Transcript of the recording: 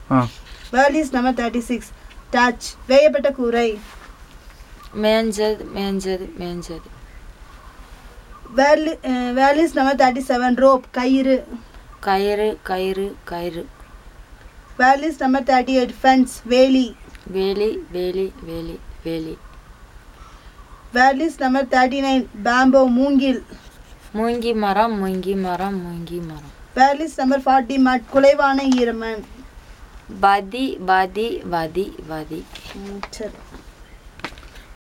Word is number 36. Touch. வேயப்பட்ட கூரை. மேஞ்சது மேஞ்சது மேஞ்சது. Word is number 37. Rope. கயிறு. கயிறு கயிறு கயிறு. Word is number 38. Fence. வேலி. வேலி வேலி வேலி வேலி. Word is number 39. Bamboo. மூங்கில். மூங்கி மரம் மூங்கி மரம் மூங்கி மரம். Word is number 40. Mud. குலைவான ஈரமண். வதி வதி வதி வதி. சரி.